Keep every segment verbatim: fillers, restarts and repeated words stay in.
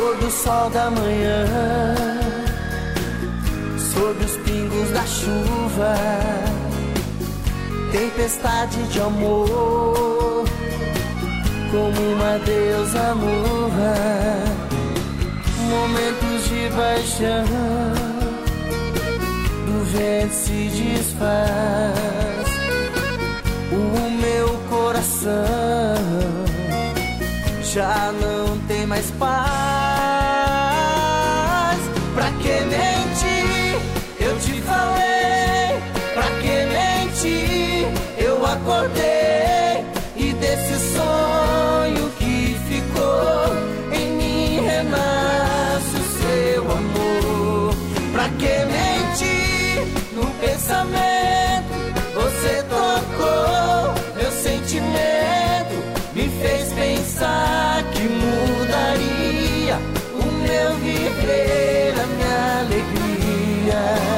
sob o sol da manhã, sob os pingos da chuva, tempestade de amor, como uma deusa nova, momentos de paixão, do vento se desfaz, o meu coração já não tem mais paz. Pra que mentir? Eu te falei. Pra que mentir? Eu acordei e desse sonho que ficou em mim renasce o seu amor. Pra que mentir? No pensamento você tocou meu sentimento, me fez pensar que mudaria o meu viver, a minha alegria.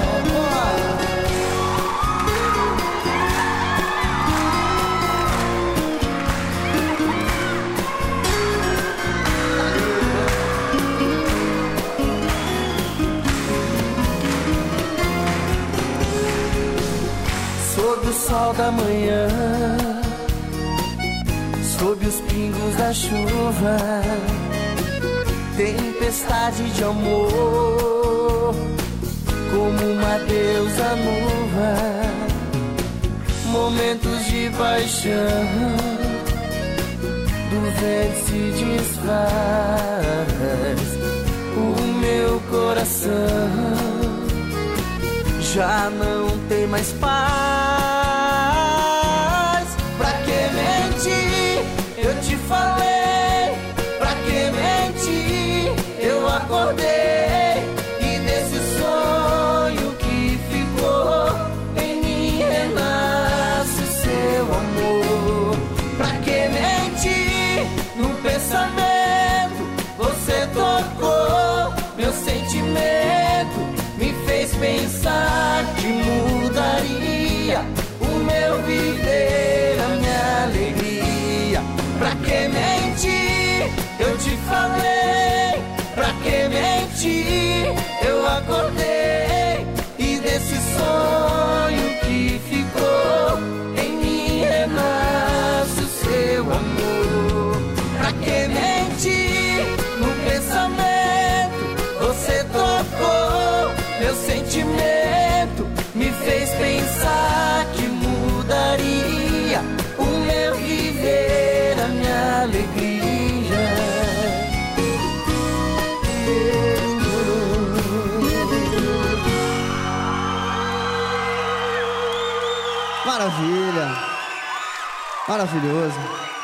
Sob o sol da manhã, sob os pingos da chuva, tempestade de amor, como uma deusa nova, momentos de paixão, do vento se desfaz, o meu coração já não tem mais paz. Pra que mentir? Eu te falei. Pra que mentir? Eu acordei e desse sonho que ficou em mim renasce o seu amor. Pra que mentir? No pensamento você tocou meu sentimento, me fez pensar que mudaria o meu viver, a minha alegria. Pra que mentir? Eu te falei. Pra que mentir? Eu acordei e desse sonho que ficou em mim renasce o seu amor. Pra que mentir? No pensamento você tocou meu sentimento, me fez pensar que mudaria o meu viver, a minha alegria. Maravilha, maravilhoso.